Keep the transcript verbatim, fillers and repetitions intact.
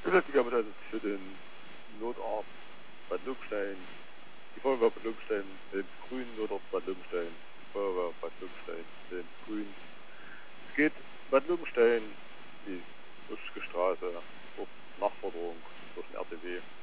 Bundesliga bedeutet für den Notarzt Bad Lobenstein, die Feuerwehr Bad Lobenstein, den grünen Notarzt Bad Lobenstein, die Feuerwehr Bad Lobenstein, den grün. Es geht Bad Lobenstein, die Uschke Straße, auf Nachforderung durch den R T W.